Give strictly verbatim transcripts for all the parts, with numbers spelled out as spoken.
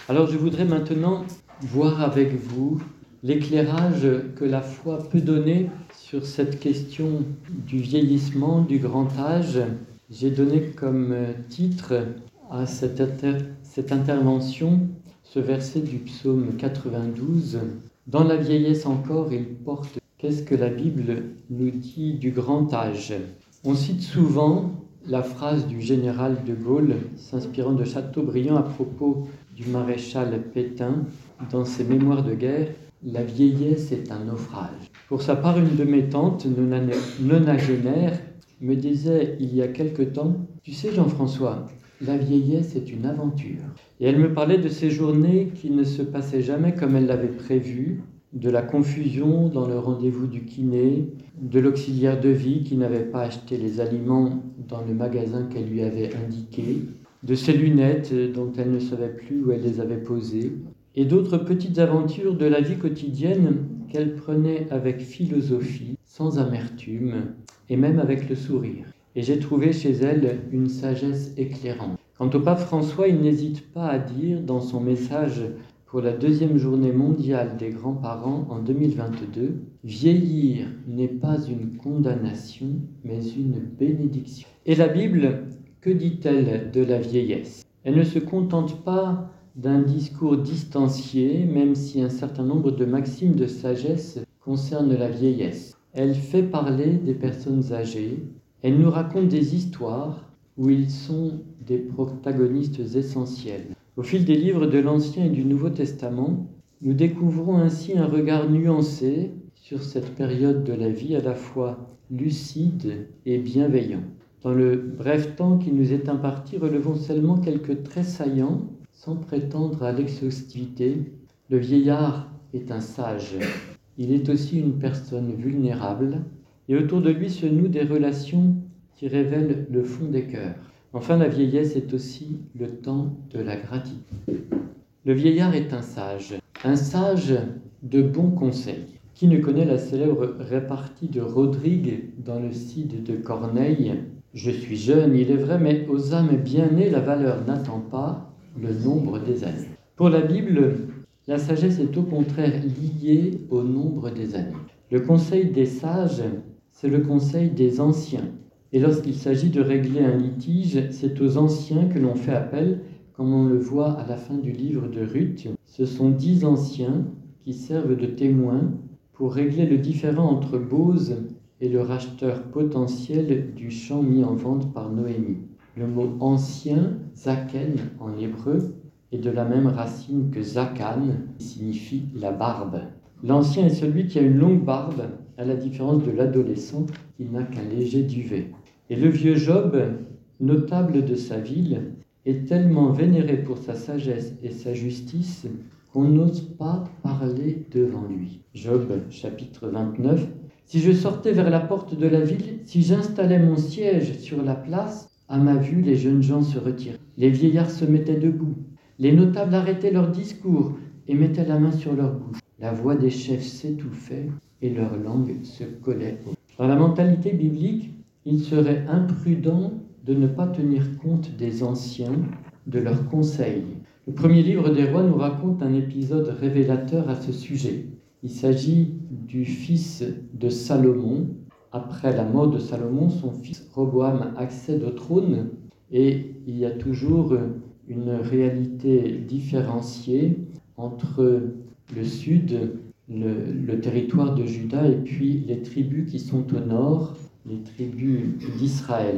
Alors je voudrais maintenant voir avec vous l'éclairage que la foi peut donner sur cette question du vieillissement, du grand âge. J'ai donné comme titre à cette, inter- cette intervention ce verset du psaume quatre-vingt-douze. Dans la vieillesse encore, il porte. Qu'est-ce que la Bible nous dit du grand âge ? On cite souvent la phrase du général de Gaulle, s'inspirant de Chateaubriand à propos du maréchal Pétain, dans ses mémoires de guerre, « La vieillesse est un naufrage ». Pour sa part, une de mes tantes, nonagénaire, me disait il y a quelque temps, « Tu sais Jean-François, la vieillesse est une aventure ». Et elle me parlait de ces journées qui ne se passaient jamais comme elle l'avait prévu, de la confusion dans le rendez-vous du kiné, de l'auxiliaire de vie qui n'avait pas acheté les aliments dans le magasin qu'elle lui avait indiqué, de ses lunettes dont elle ne savait plus où elle les avait posées, et d'autres petites aventures de la vie quotidienne qu'elle prenait avec philosophie, sans amertume, et même avec le sourire. Et j'ai trouvé chez elle une sagesse éclairante. Quant au pape François, il n'hésite pas à dire dans son message pour la deuxième journée mondiale des grands-parents en deux mille vingt-deux, « Vieillir n'est pas une condamnation, mais une bénédiction ». Et la Bible, que dit-elle de la vieillesse ? Elle ne se contente pas d'un discours distancié, même si un certain nombre de maximes de sagesse concernent la vieillesse. Elle fait parler des personnes âgées, elle nous raconte des histoires où ils sont des protagonistes essentiels. Au fil des livres de l'Ancien et du Nouveau Testament, nous découvrons ainsi un regard nuancé sur cette période de la vie à la fois lucide et bienveillant. Dans le bref temps qui nous est imparti, relevons seulement quelques traits saillants, sans prétendre à l'exhaustivité. Le vieillard est un sage. Il est aussi une personne vulnérable, et autour de lui se nouent des relations qui révèlent le fond des cœurs. Enfin, la vieillesse est aussi le temps de la gratitude. Le vieillard est un sage, un sage de bons conseils. Qui ne connaît la célèbre répartie de Rodrigue dans le Cid de Corneille ? Je suis jeune, il est vrai, mais aux âmes bien nées, la valeur n'attend pas le nombre des années. Pour la Bible, la sagesse est au contraire liée au nombre des années. Le conseil des sages, c'est le conseil des anciens. Et lorsqu'il s'agit de régler un litige, c'est aux anciens que l'on fait appel, comme on le voit à la fin du livre de Ruth. Ce sont dix anciens qui servent de témoins pour régler le différend entre Bose et le racheteur potentiel du champ mis en vente par Noémie. Le mot « ancien », zaken en hébreu, est de la même racine que zakan, qui signifie la barbe. L'ancien est celui qui a une longue barbe, à la différence de l'adolescent qui n'a qu'un léger duvet. Et le vieux Job, notable de sa ville, est tellement vénéré pour sa sagesse et sa justice qu'on n'ose pas parler devant lui. Job, chapitre vingt-neuf. « Si je sortais vers la porte de la ville, si j'installais mon siège sur la place, à ma vue, les jeunes gens se retiraient. Les vieillards se mettaient debout. Les notables arrêtaient leur discours et mettaient la main sur leur bouche. La voix des chefs s'étouffait et leur langue se collait. » Dans la mentalité biblique, il serait imprudent de ne pas tenir compte des anciens, de leurs conseils. Le premier livre des rois nous raconte un épisode révélateur à ce sujet. Il s'agit du fils de Salomon. Après la mort de Salomon, son fils Roboam accède au trône et il y a toujours une réalité différenciée entre le sud, le, le territoire de Juda et puis les tribus qui sont au nord, les tribus d'Israël.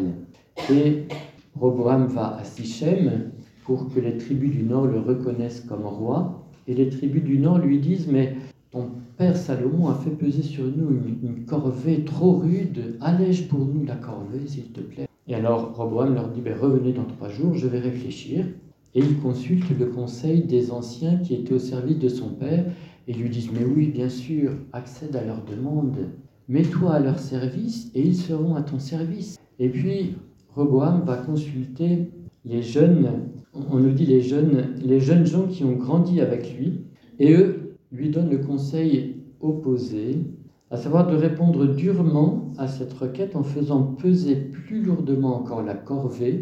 Et Roboam va à Sichem pour que les tribus du nord le reconnaissent comme roi. Et les tribus du nord lui disent « Mais ton père Salomon a fait peser sur nous une, une corvée trop rude. Allège pour nous la corvée, s'il te plaît. » Et alors Roboam leur dit ben, « Revenez dans trois jours, je vais réfléchir. » Et il consulte le conseil des anciens qui étaient au service de son père et lui disent « Mais oui, bien sûr, accède à leur demande. Mets-toi à leur service et ils seront à ton service. » Et puis Roboam va consulter les jeunes, on nous dit les jeunes, les jeunes gens qui ont grandi avec lui, et eux lui donnent le conseil opposé, à savoir de répondre durement à cette requête en faisant peser plus lourdement encore la corvée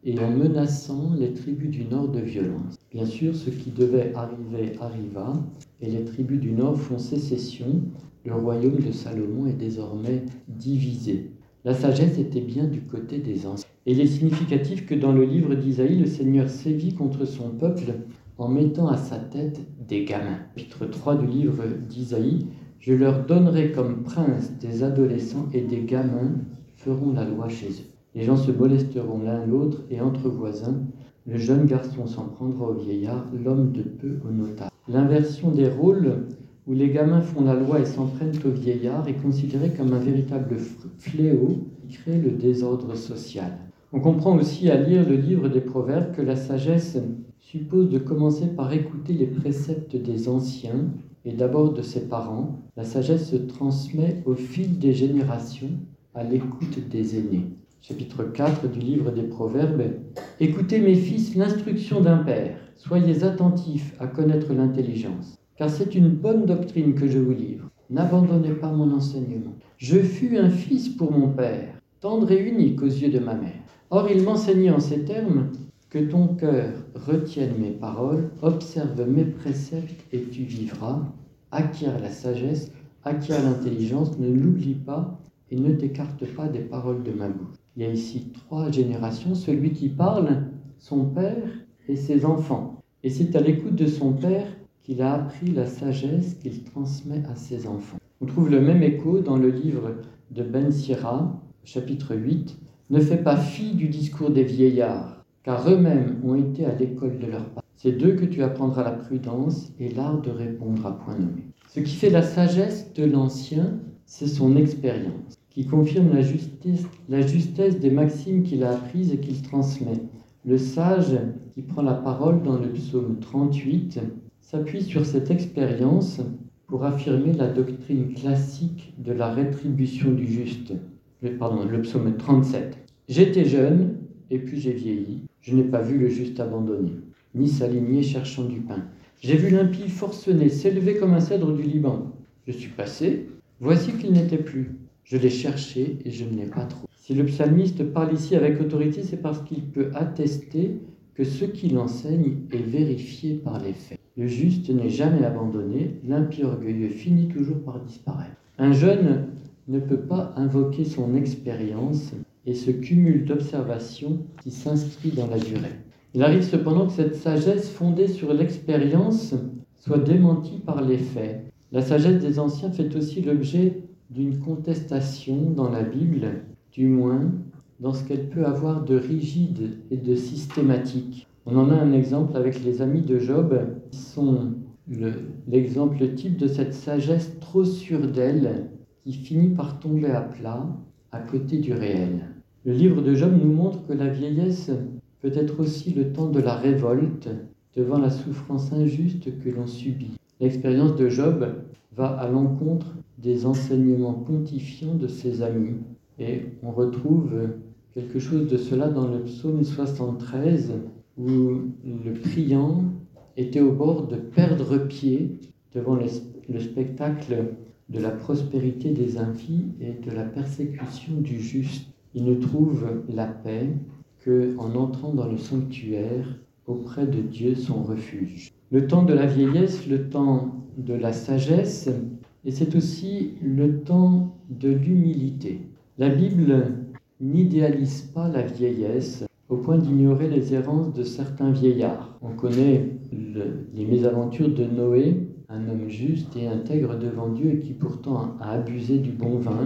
et en menaçant les tribus du nord de violence. Bien sûr, ce qui devait arriver arriva, et les tribus du nord font sécession. Le royaume de Salomon est désormais divisé. La sagesse était bien du côté des anciens. Et il est significatif que dans le livre d'Isaïe, le Seigneur sévit contre son peuple en mettant à sa tête des gamins. Chapitre trois du livre d'Isaïe, « Je leur donnerai comme princes des adolescents et des gamins feront la loi chez eux. Les gens se molesteront l'un l'autre et entre voisins, le jeune garçon s'en prendra au vieillard, l'homme de peu au notable. » L'inversion des rôles, où les gamins font la loi et s'en prennent au vieillard, est considérée comme un véritable fléau qui crée le désordre social. On comprend aussi à lire le livre des Proverbes que la sagesse suppose de commencer par écouter les préceptes des anciens et d'abord de ses parents. La sagesse se transmet au fil des générations à l'écoute des aînés. Chapitre quatre du livre des Proverbes. « Écoutez mes fils l'instruction d'un père, soyez attentifs à connaître l'intelligence, car c'est une bonne doctrine que je vous livre. N'abandonnez pas mon enseignement. Je fus un fils pour mon père, tendre et unique aux yeux de ma mère. Or il m'enseignait en ces termes, que ton cœur retienne mes paroles, observe mes préceptes et tu vivras. Acquiert la sagesse, acquiert l'intelligence, ne l'oublie pas et ne t'écarte pas des paroles de ma bouche. » Il y a ici trois générations, celui qui parle, son père et ses enfants. Et c'est à l'écoute de son père qu'il a appris la sagesse qu'il transmet à ses enfants. On trouve le même écho dans le livre de Ben Sira, chapitre huit. « Ne fais pas fi du discours des vieillards, car eux-mêmes ont été à l'école de leurs parents. C'est d'eux que tu apprendras la prudence et l'art de répondre à point nommé. » Ce qui fait la sagesse de l'ancien, c'est son expérience, qui confirme la justesse, la justesse des maximes qu'il a apprises et qu'il transmet. Le sage qui prend la parole dans le psaume trente-huit s'appuie sur cette expérience pour affirmer la doctrine classique de la rétribution du juste. Le, pardon, le psaume trente-sept. « J'étais jeune, et puis j'ai vieilli. Je n'ai pas vu le juste abandonné, ni sa lignée cherchant du pain. J'ai vu l'impie forcené s'élever comme un cèdre du Liban. Je suis passé, voici qu'il n'était plus. Je l'ai cherché et je ne l'ai pas trouvé. » Si le psalmiste parle ici avec autorité, c'est parce qu'il peut attester que ce qu'il enseigne est vérifié par les faits. Le juste n'est jamais abandonné, l'impie orgueilleux finit toujours par disparaître. Un jeune ne peut pas invoquer son expérience et ce cumul d'observations qui s'inscrit dans la durée. Il arrive cependant que cette sagesse fondée sur l'expérience soit démentie par les faits. La sagesse des anciens fait aussi l'objet d'une contestation dans la Bible, du moins dans ce qu'elle peut avoir de rigide et de systématique. On en a un exemple avec les amis de Job, qui sont le, l'exemple type de cette sagesse trop sûre d'elle, qui finit par tomber à plat à côté du réel. Le livre de Job nous montre que la vieillesse peut être aussi le temps de la révolte devant la souffrance injuste que l'on subit. L'expérience de Job va à l'encontre des enseignements pontifiants de ses amis. Et on retrouve quelque chose de cela dans le psaume soixante-treize, où le priant était au bord de perdre pied devant le spectacle de la prospérité des impies et de la persécution du juste. Il ne trouve la paix qu'en entrant dans le sanctuaire auprès de Dieu, son refuge. Le temps de la vieillesse, le temps de la sagesse, et c'est aussi le temps de l'humilité. La Bible n'idéalise pas la vieillesse au point d'ignorer les errances de certains vieillards. On connaît le, les mésaventures de Noé, un homme juste et intègre devant Dieu et qui pourtant a abusé du bon vin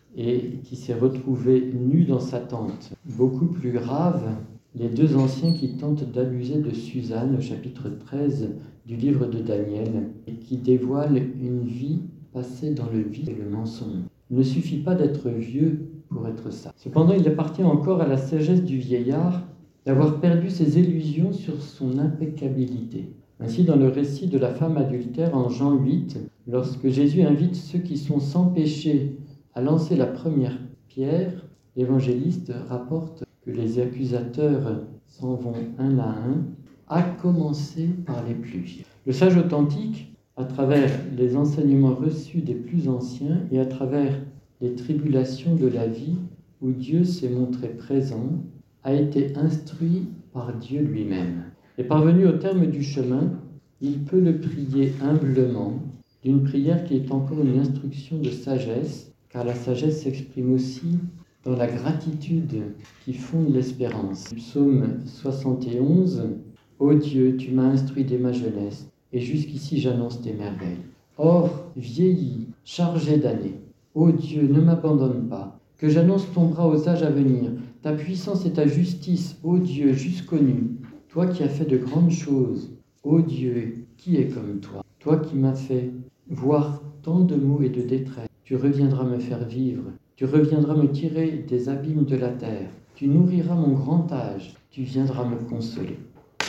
et qui s'est retrouvé nu dans sa tente. Beaucoup plus grave, les deux anciens qui tentent d'abuser de Suzanne, au chapitre treize du livre de Daniel, et qui dévoilent une vie passée dans le vide et le mensonge. Il ne suffit pas d'être vieux pour être sage. Cependant, il appartient encore à la sagesse du vieillard d'avoir perdu ses illusions sur son impeccabilité. Ainsi, dans le récit de la femme adultère en Jean huit, lorsque Jésus invite ceux qui sont sans péché à lancer la première pierre, l'évangéliste rapporte que les accusateurs s'en vont un à un, à commencer par les plus vieux. Le sage authentique, à travers les enseignements reçus des plus anciens et à travers les tribulations de la vie où Dieu s'est montré présent, a été instruit par Dieu lui-même. Et parvenu au terme du chemin, il peut le prier humblement, d'une prière qui est encore une instruction de sagesse, car la sagesse s'exprime aussi dans la gratitude qui fonde l'espérance. Psaume soixante et onze, « Ô Dieu, tu m'as instruit dès ma jeunesse, et jusqu'ici j'annonce tes merveilles. Or, vieilli, chargé d'années, ô Dieu, ne m'abandonne pas, que j'annonce ton bras aux âges à venir, ta puissance et ta justice, ô Dieu, jusqu'aux nues, toi qui as fait de grandes choses, ô Dieu, qui est comme toi, toi qui m'as fait voir tant de maux et de détresse, tu reviendras me faire vivre, tu reviendras me tirer des abîmes de la terre, tu nourriras mon grand âge, tu viendras me consoler.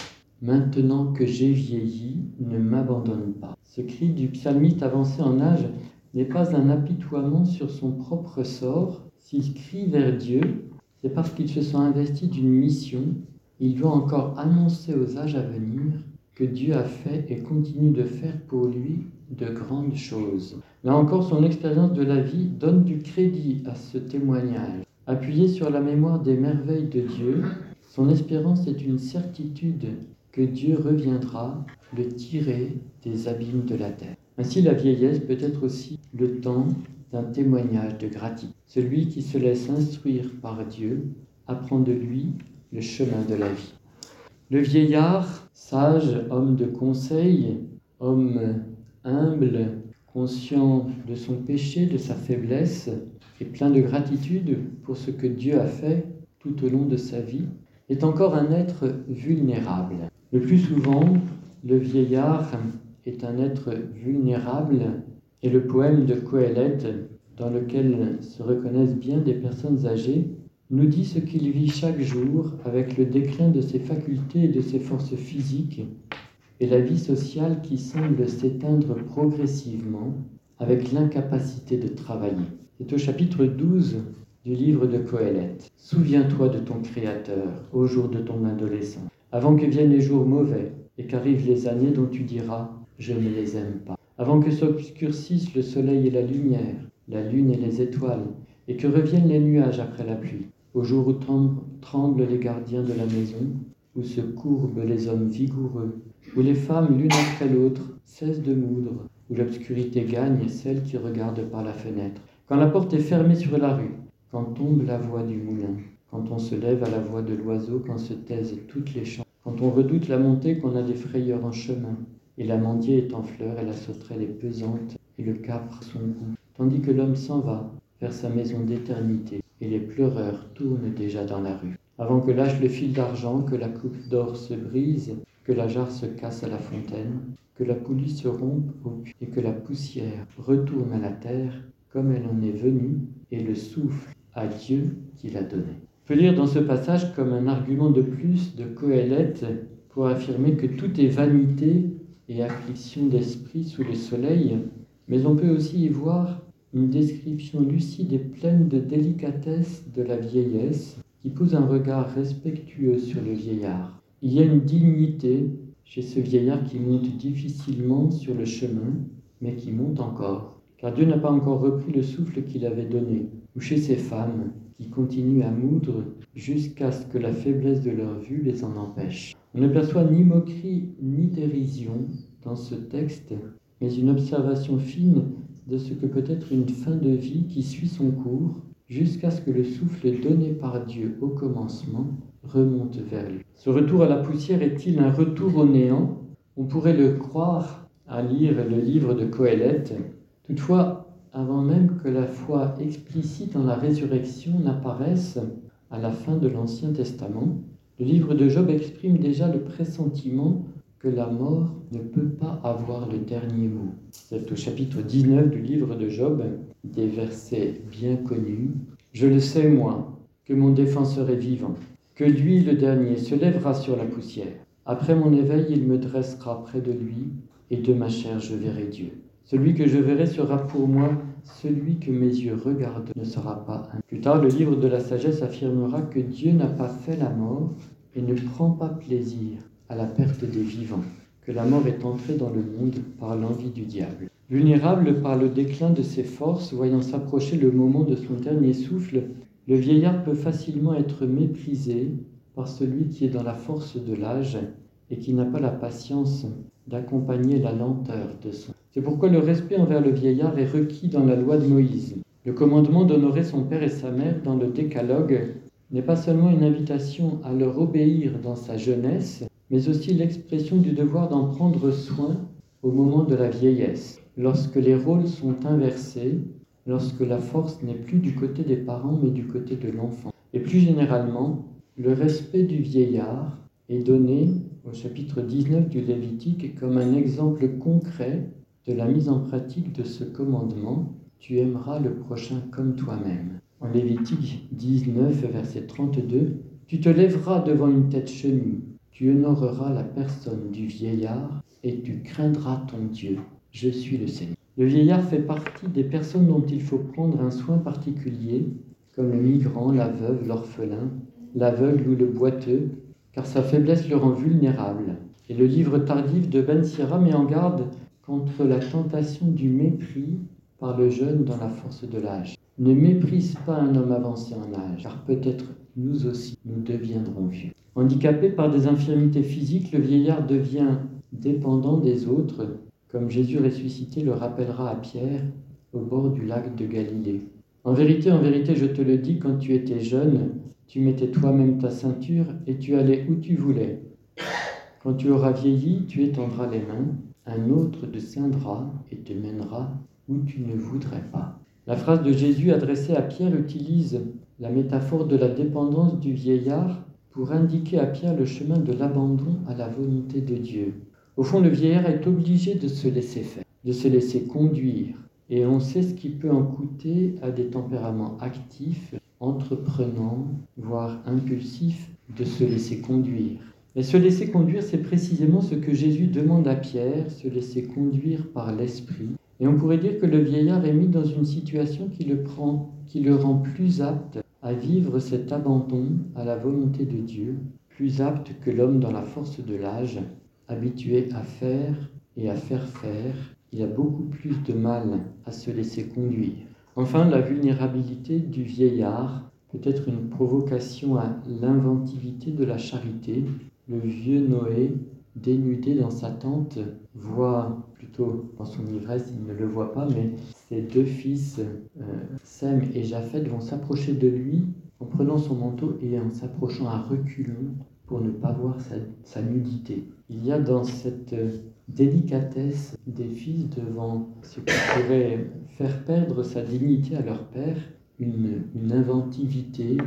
Maintenant que j'ai vieilli, ne m'abandonne pas. » Ce cri du psalmiste avancé en âge n'est pas un apitoiement sur son propre sort. S'il crie vers Dieu, c'est parce qu'il se sent investi d'une mission. Il doit encore annoncer aux âges à venir que Dieu a fait et continue de faire pour lui de grandes choses. Là encore, son expérience de la vie donne du crédit à ce témoignage. Appuyé sur la mémoire des merveilles de Dieu, son espérance est une certitude que Dieu reviendra le tirer des abîmes de la terre. Ainsi, la vieillesse peut être aussi le temps d'un témoignage de gratitude. Celui qui se laisse instruire par Dieu apprend de lui le chemin de la vie. Le vieillard, sage, homme de conseil, homme humble, conscient de son péché, de sa faiblesse, et plein de gratitude pour ce que Dieu a fait tout au long de sa vie, est encore un être vulnérable. Le plus souvent, le vieillard est un être vulnérable, et le poème de Coëlette, dans lequel se reconnaissent bien des personnes âgées, nous dit ce qu'il vit chaque jour avec le déclin de ses facultés et de ses forces physiques, et la vie sociale qui semble s'éteindre progressivement avec l'incapacité de travailler. C'est au chapitre douze du livre de Coëlette. « Souviens-toi de ton Créateur au jour de ton adolescence, avant que viennent les jours mauvais et qu'arrivent les années dont tu diras « je ne les aime pas ». Avant que s'obscurcissent le soleil et la lumière, la lune et les étoiles, et que reviennent les nuages après la pluie, au jour où tremblent les gardiens de la maison, où se courbent les hommes vigoureux, où les femmes l'une après l'autre cessent de moudre, où l'obscurité gagne celle qui regarde par la fenêtre, quand la porte est fermée sur la rue, quand tombe la voix du moulin, quand on se lève à la voix de l'oiseau, quand se taisent toutes les chants, quand on redoute la montée, qu'on a des frayeurs en chemin, et l'amandier est en fleurs, et la sauterelle est pesante, et le capre son goût, tandis que l'homme s'en va vers sa maison d'éternité, et les pleureurs tournent déjà dans la rue. Avant que lâche le fil d'argent, que la coupe d'or se brise, que la jarre se casse à la fontaine, que la poulie se rompe au puits, et que la poussière retourne à la terre comme elle en est venue, et le souffle à Dieu qui l'a donné. On peut lire dans ce passage comme un argument de plus de Coëlette pour affirmer que tout est vanité et affliction d'esprit sous le soleil, mais on peut aussi y voir une description lucide et pleine de délicatesse de la vieillesse qui pose un regard respectueux sur le vieillard. Il y a une dignité chez ce vieillard qui monte difficilement sur le chemin, mais qui monte encore, car Dieu n'a pas encore repris le souffle qu'il avait donné, ou chez ces femmes qui continuent à moudre jusqu'à ce que la faiblesse de leur vue les en empêche. On ne perçoit ni moquerie ni dérision dans ce texte, mais une observation fine de ce que peut être une fin de vie qui suit son cours, jusqu'à ce que le souffle donné par Dieu au commencement remonte vers lui. Ce retour à la poussière est-il un retour au néant ? On pourrait le croire à lire le livre de Coëlette. Toutefois, avant même que la foi explicite en la résurrection n'apparaisse à la fin de l'Ancien Testament, le livre de Job exprime déjà le pressentiment que la mort ne peut pas avoir le dernier mot. C'est au chapitre dix-neuf du livre de Job, des versets bien connus. « Je le sais, moi, que mon défenseur est vivant, que lui, le dernier, se lèvera sur la poussière. Après mon éveil, il me dressera près de lui, et de ma chair je verrai Dieu. Celui que je verrai sera pour moi, celui que mes yeux regardent ne sera pas un. » Plus tard, le livre de la sagesse affirmera que Dieu n'a pas fait la mort et ne prend pas plaisir à la perte des vivants, que la mort est entrée dans le monde par l'envie du diable. Vulnérable par le déclin de ses forces, voyant s'approcher le moment de son dernier souffle, Le vieillard peut facilement être méprisé par celui qui est dans la force de l'âge et qui n'a pas la patience d'accompagner la lenteur de son. C'est pourquoi le respect envers le vieillard est requis dans la loi de Moïse. Le commandement d'honorer son père et sa mère dans le décalogue n'est pas seulement une invitation à leur obéir dans sa jeunesse, mais aussi l'expression du devoir d'en prendre soin au moment de la vieillesse, lorsque les rôles sont inversés, lorsque la force n'est plus du côté des parents mais du côté de l'enfant. Et plus généralement, le respect du vieillard est donné au chapitre dix-neuf du Lévitique comme un exemple concret de la mise en pratique de ce commandement « Tu aimeras le prochain comme toi-même ». En Lévitique dix-neuf, verset trente-deux, « Tu te lèveras devant une tête chenue, tu honoreras la personne du vieillard et tu craindras ton Dieu. Je suis le Seigneur. » Le vieillard fait partie des personnes dont il faut prendre un soin particulier, comme le migrant, la veuve, l'orphelin, l'aveugle ou le boiteux, car sa faiblesse le rend vulnérable. Et le livre tardif de Ben Sira met en garde contre la tentation du mépris par le jeune dans la force de l'âge. Ne méprise pas un homme avancé en âge, car peut-être nous aussi, nous deviendrons vieux. Handicapé par des infirmités physiques, le vieillard devient dépendant des autres, comme Jésus ressuscité le rappellera à Pierre au bord du lac de Galilée. En vérité, en vérité, je te le dis, quand tu étais jeune, tu mettais toi-même ta ceinture et tu allais où tu voulais. Quand tu auras vieilli, tu étendras les mains, un autre te ceindra et te mènera où tu ne voudrais pas. La phrase de Jésus adressée à Pierre utilise la métaphore de la dépendance du vieillard pour indiquer à Pierre le chemin de l'abandon à la volonté de Dieu. Au fond, le vieillard est obligé de se laisser faire, de se laisser conduire. Et on sait ce qui peut en coûter à des tempéraments actifs, entreprenants, voire impulsifs, de se laisser conduire. Mais se laisser conduire, c'est précisément ce que Jésus demande à Pierre, se laisser conduire par l'Esprit. Et on pourrait dire que le vieillard est mis dans une situation qui le, prend, qui le rend plus apte à vivre cet abandon à la volonté de Dieu, plus apte que l'homme dans la force de l'âge, habitué à faire et à faire faire. Il a beaucoup plus de mal à se laisser conduire. Enfin, la vulnérabilité du vieillard peut être une provocation à l'inventivité de la charité. Le vieux Noé, dénudé dans sa tente, voit, plutôt dans son ivresse, il ne le voit pas, mais ses deux fils, euh, Sem et Japheth, vont s'approcher de lui en prenant son manteau et en s'approchant à reculons pour ne pas voir sa, sa nudité. Il y a dans cette délicatesse des fils devant ce qui pourrait faire perdre sa dignité à leur père, une, une inventivité,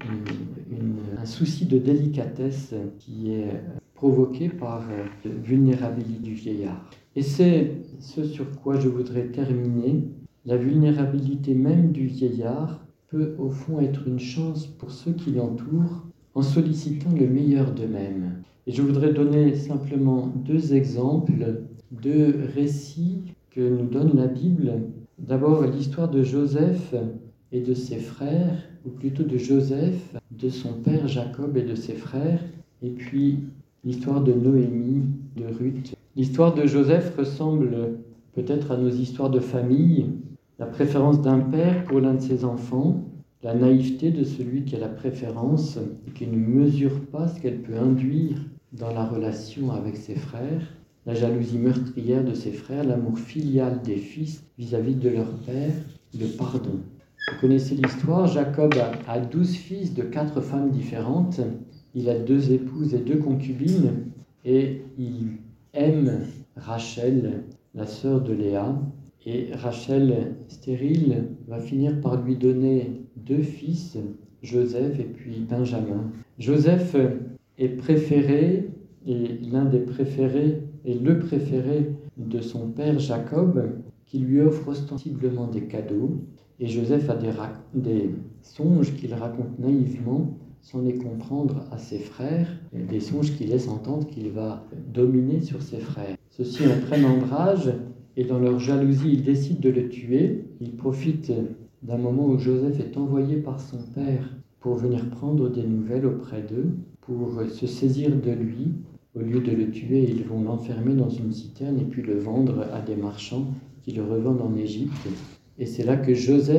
une, une, un souci de délicatesse qui est provoqué par la vulnérabilité du vieillard. Et c'est ce sur quoi je voudrais terminer. La vulnérabilité même du vieillard peut au fond être une chance pour ceux qui l'entourent en sollicitant le meilleur d'eux-mêmes. Et je voudrais donner simplement deux exemples, deux récits que nous donne la Bible. D'abord, l'histoire de Joseph et de ses frères, ou plutôt de Joseph, de son père Jacob et de ses frères, et puis l'histoire de Noémie, de Ruth. L'histoire de Joseph ressemble peut-être à nos histoires de famille, la préférence d'un père pour l'un de ses enfants, la naïveté de celui qui a la préférence et qui ne mesure pas ce qu'elle peut induire dans la relation avec ses frères, la jalousie meurtrière de ses frères, l'amour filial des fils vis-à-vis de leur père, le pardon. Vous connaissez l'histoire, Jacob a douze fils de quatre femmes différentes, il a deux épouses et deux concubines, et il aime Rachel, la sœur de Léa, et Rachel, stérile, va finir par lui donner deux fils, Joseph et puis Benjamin. Joseph est préféré, et l'un des préférés, et le préféré de son père Jacob, qui lui offre ostensiblement des cadeaux. Et Joseph a des, ra- des songes qu'il raconte naïvement, sans les comprendre à ses frères, et des songes qui laissent entendre qu'il va dominer sur ses frères. Ceux-ci en prennent ombrage, et dans leur jalousie, ils décident de le tuer. Ils profitent d'un moment où Joseph est envoyé par son père pour venir prendre des nouvelles auprès d'eux, pour se saisir de lui. Au lieu de le tuer, ils vont l'enfermer dans une citerne et puis le vendre à des marchands qui le revendent en Égypte. Et c'est là que Joseph,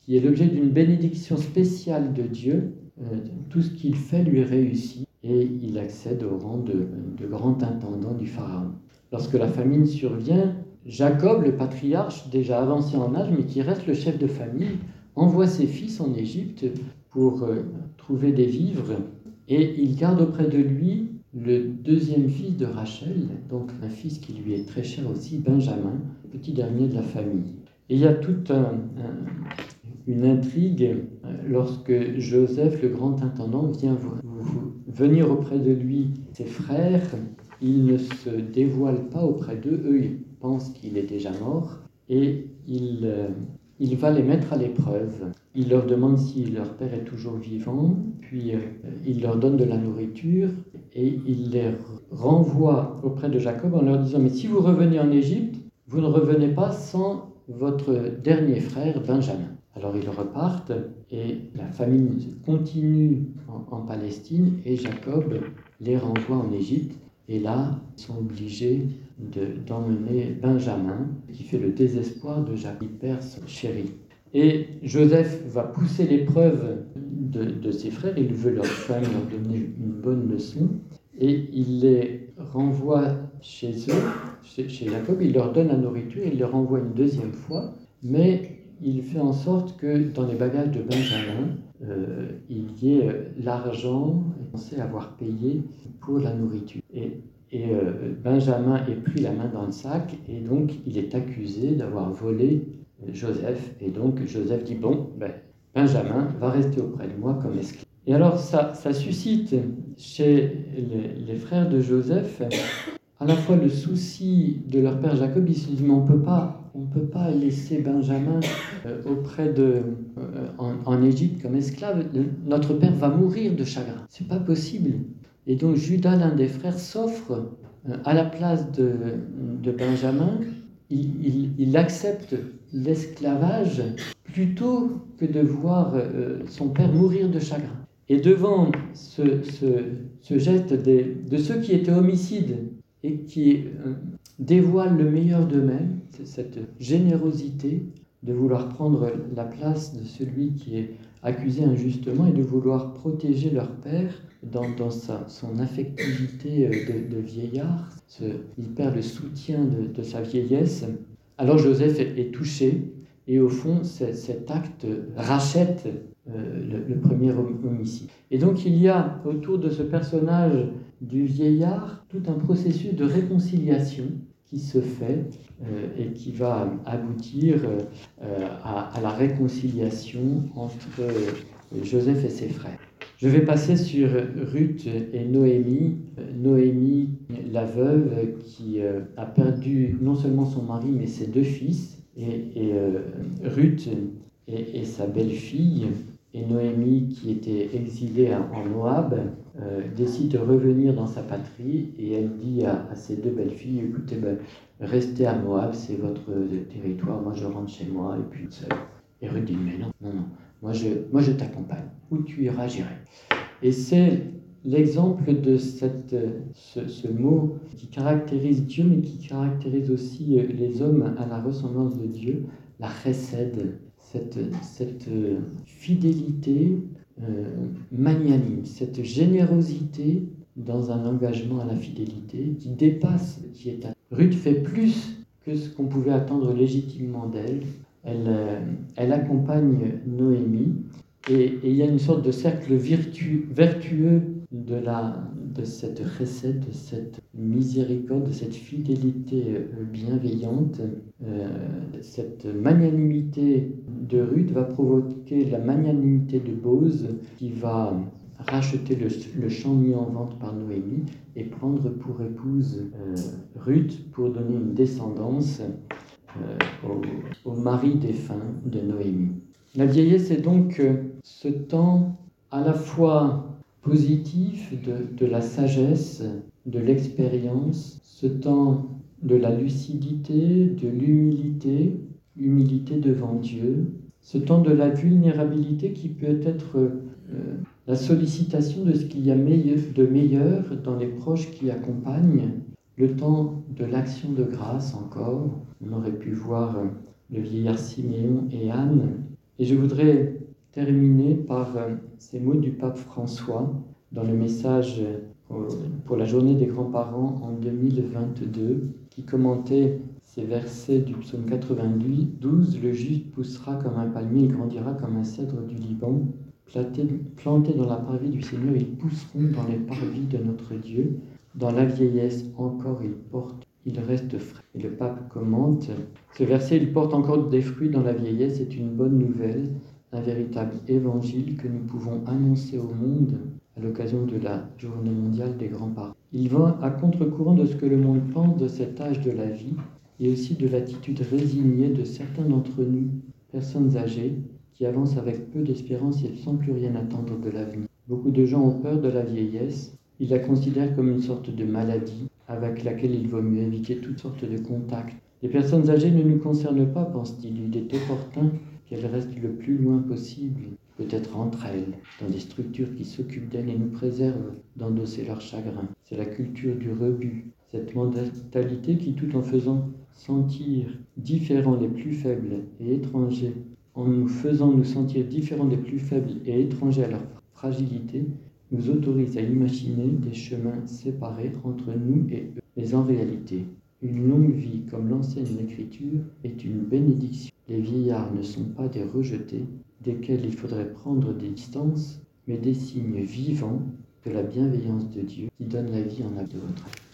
qui est l'objet d'une bénédiction spéciale de Dieu. Euh, tout ce qu'il fait lui réussit et il accède au rang de, de grand intendant du Pharaon. Lorsque la famine survient, Jacob, le patriarche, déjà avancé en âge, mais qui reste le chef de famille, envoie ses fils en Égypte pour euh, trouver des vivres et il garde auprès de lui le deuxième fils de Rachel, donc un fils qui lui est très cher aussi, Benjamin, petit dernier de la famille. Et il y a toute un, un, une intrigue lorsque Joseph, le grand intendant, vient vous, vous, venir auprès de lui, ses frères, il ne se dévoile pas auprès d'eux, eux ils pensent qu'il est déjà mort, et il, euh, il va les mettre à l'épreuve. Il leur demande si leur père est toujours vivant, puis euh, il leur donne de la nourriture, et il les renvoie auprès de Jacob en leur disant « Mais si vous revenez en Égypte, vous ne revenez pas sans votre dernier frère Benjamin. » Alors ils repartent, et la famine continue en, en Palestine, et Jacob les renvoie en Égypte. Et là, ils sont obligés de, d'emmener Benjamin, qui fait le désespoir de Jacob, il perd son chéri. Et Joseph va pousser l'épreuve de, de ses frères, il veut leur, quand même leur donner une bonne leçon, et il les renvoie chez eux, chez, chez Jacob, il leur donne la nourriture, il les renvoie une deuxième fois, mais il fait en sorte que dans les bagages de Benjamin, euh, il y ait l'argent censé avoir payé pour la nourriture. Et, et euh, Benjamin est pris la main dans le sac, et donc il est accusé d'avoir volé Joseph. Et donc Joseph dit, bon, ben, Benjamin va rester auprès de moi comme esclave. Et alors ça, ça suscite chez les, les frères de Joseph à la fois le souci de leur père Jacob, ils se disent, mais on peut pas on ne peut pas laisser Benjamin euh, auprès de, euh, en, en Égypte comme esclave. Le, notre père va mourir de chagrin. C'est pas possible. Et donc Judas, l'un des frères, s'offre euh, à la place de, de Benjamin. Il, il, il accepte l'esclavage plutôt que de voir euh, son père mourir de chagrin. Et devant ce, ce, ce geste des, de ceux qui étaient homicides et qui euh, dévoilent le meilleur d'eux-mêmes, c'est cette générosité de vouloir prendre la place de celui qui est accusé injustement et de vouloir protéger leur père dans, dans sa, son affectivité de, de vieillard. Ce, il perd le soutien de, de sa vieillesse. Alors Joseph est, est touché et au fond cet acte rachète euh, le, le premier homicide. Et donc il y a autour de ce personnage du vieillard tout un processus de réconciliation qui se fait euh, et qui va aboutir euh, à, à la réconciliation entre euh, Joseph et ses frères. Je vais passer sur Ruth et Noémie. Noémie, la veuve, qui euh, a perdu non seulement son mari, mais ses deux fils. Et, et euh, Ruth et, et sa belle-fille, et Noémie, qui était exilée en Moab, euh, décide de revenir dans sa patrie, et elle dit à, à ses deux belles-filles, écoutez, ben, restez à Moab, c'est votre territoire, moi je rentre chez moi, et puis seul. Et Ruth dit, mais non, non, non, moi je, moi je t'accompagne, où tu iras, j'irai. Et c'est l'exemple de cette, ce, ce mot qui caractérise Dieu, mais qui caractérise aussi les hommes à la ressemblance de Dieu, la chesed, cette, cette fidélité euh, magnanime, cette générosité dans un engagement à la fidélité qui dépasse ce qui est à... Ruth fait plus que ce qu'on pouvait attendre légitimement d'elle. Elle, euh, elle accompagne Noémie et, et il y a une sorte de cercle vertu, vertueux de, la, de cette chesed, de cette miséricorde, de cette fidélité bienveillante. Euh, cette magnanimité de Ruth va provoquer la magnanimité de Boz qui va racheter le, le champ mis en vente par Noémie et prendre pour épouse euh, Ruth pour donner une descendance euh, au, au mari défunt de Noémie. La vieillesse est donc euh, ce temps à la fois positif de, de la sagesse, de l'expérience, ce temps de la lucidité, de l'humilité, humilité devant Dieu, ce temps de la vulnérabilité qui peut être euh, la sollicitation de ce qu'il y a de meilleur dans les proches qui accompagnent, le temps de l'action de grâce encore. On aurait pu voir le vieillard Siméon et Anne, Et je voudrais terminer par euh, ces mots du pape François dans le message euh, pour la journée des grands-parents en deux mille vingt-deux, qui commentait ces versets du psaume quatre-vingt-douze. « Le juste poussera comme un palmier, il grandira comme un cèdre du Liban. Plantés, plantés dans la parvis du Seigneur, ils pousseront dans les parvis de notre Dieu. Dans la vieillesse encore, ils portent, ils restent frais. » Et le pape commente ce verset, il porte encore des fruits dans la vieillesse, c'est une bonne nouvelle, un véritable évangile que nous pouvons annoncer au monde à l'occasion de la journée mondiale des grands-parents. Il va à contre-courant de ce que le monde pense de cet âge de la vie et aussi de l'attitude résignée de certains d'entre nous, personnes âgées, qui avancent avec peu d'espérance et sans plus rien attendre de l'avenir. Beaucoup de gens ont peur de la vieillesse, ils la considèrent comme une sorte de maladie avec laquelle il vaut mieux éviter toutes sortes de contacts. Les personnes âgées ne nous concernent pas, pense-t-il. Il est opportun qu'elles restent le plus loin possible, peut-être entre elles, dans des structures qui s'occupent d'elles et nous préservent d'endosser leurs chagrins. C'est la culture du rebut, cette mentalité qui, tout en faisant sentir différents les plus faibles et étrangers, en nous faisant nous sentir différents des plus faibles et étrangers à leur fragilité, nous autorise à imaginer des chemins séparés entre nous et eux. Mais en réalité, une longue vie, comme l'enseigne l'Écriture, est une bénédiction. Les vieillards ne sont pas des rejetés, desquels il faudrait prendre des distances, mais des signes vivants de la bienveillance de Dieu qui donne la vie en acte de votre vie.